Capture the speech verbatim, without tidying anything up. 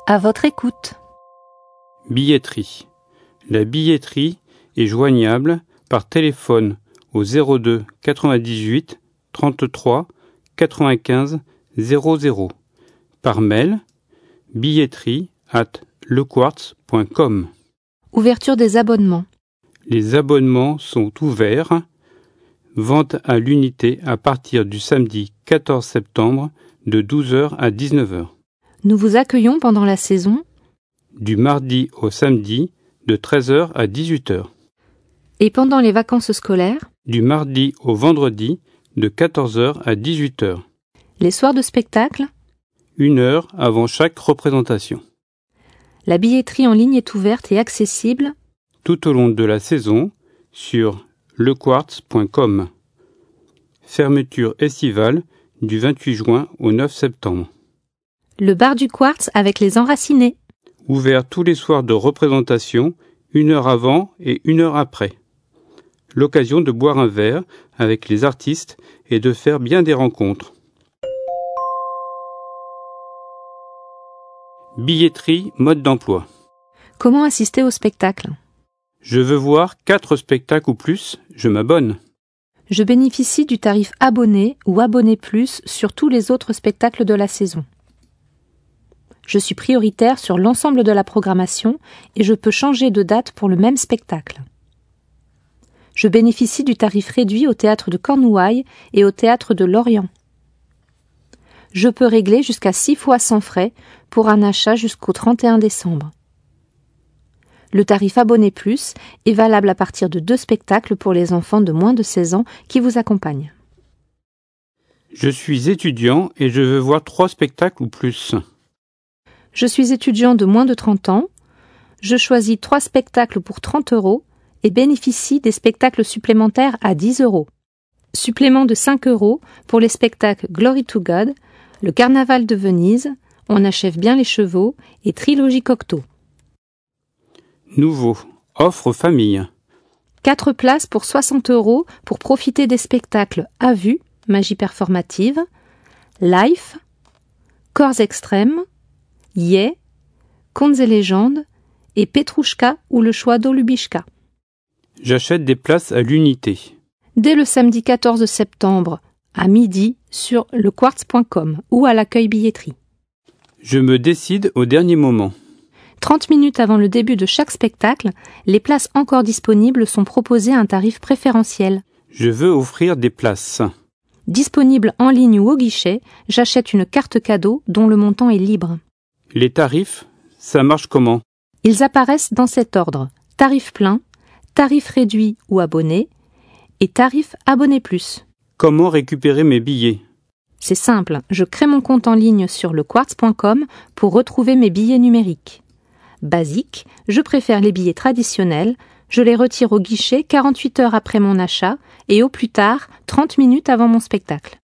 À votre écoute. Billetterie. La billetterie est joignable par téléphone au zéro deux quatre-vingt-dix-huit trente-trois quatre-vingt-quinze zéro zéro, par mail billetterie arobase lequartz point com. Ouverture des abonnements. Les abonnements sont ouverts. Vente à l'unité à partir du samedi quatorze septembre de douze heures à dix-neuf heures. Nous vous accueillons pendant la saison. Du mardi au samedi de treize heures à dix-huit heures. Et pendant les vacances scolaires. Du mardi au vendredi de quatorze heures à dix-huit heures. Les soirs de spectacle. Une heure avant chaque représentation. La billetterie en ligne est ouverte et accessible tout au long de la saison sur lequartz point com. Fermeture estivale du vingt-huit juin au neuf septembre. Le bar du Quartz avec les enracinés. Ouvert tous les soirs de représentation, une heure avant et une heure après. L'occasion de boire un verre avec les artistes et de faire bien des rencontres. Billetterie, mode d'emploi. Comment assister au spectacle? Je veux voir quatre spectacles ou plus, je m'abonne. Je bénéficie du tarif abonné ou abonné plus sur tous les autres spectacles de la saison. Je suis prioritaire sur l'ensemble de la programmation et je peux changer de date pour le même spectacle. Je bénéficie du tarif réduit au théâtre de Cornouailles et au théâtre de Lorient. Je peux régler jusqu'à six fois sans frais pour un achat jusqu'au trente et un décembre. Le tarif abonné plus est valable à partir de deux spectacles pour les enfants de moins de seize ans qui vous accompagnent. Je suis étudiant et je veux voir trois spectacles ou plus. Je suis étudiant de moins de trente ans. Je choisis trois spectacles pour trente euros et bénéficie des spectacles supplémentaires à dix euros. Supplément de cinq euros pour les spectacles Glory to God, le Carnaval de Venise, On achève bien les chevaux et Trilogie Cocteau. Nouveau, offre famille. quatre places pour soixante euros pour profiter des spectacles À vue, Magie performative, Life, Corps extrêmes, Yeah, Contes et légendes et Petrouchka ou le choix d'Olubichka. J'achète des places à l'unité. Dès le samedi quatorze septembre à midi sur lequartz point com ou à l'accueil billetterie. Je me décide au dernier moment. trente minutes avant le début de chaque spectacle, les places encore disponibles sont proposées à un tarif préférentiel. Je veux offrir des places. Disponible en ligne ou au guichet, j'achète une carte cadeau dont le montant est libre. Les tarifs, ça marche comment? Ils apparaissent dans cet ordre: tarif plein, tarif réduit ou abonné et tarif abonné plus. Comment récupérer mes billets? C'est simple, je crée mon compte en ligne sur lequartz point com pour retrouver mes billets numériques. Basique, je préfère les billets traditionnels, je les retire au guichet quarante-huit heures après mon achat et au plus tard trente minutes avant mon spectacle.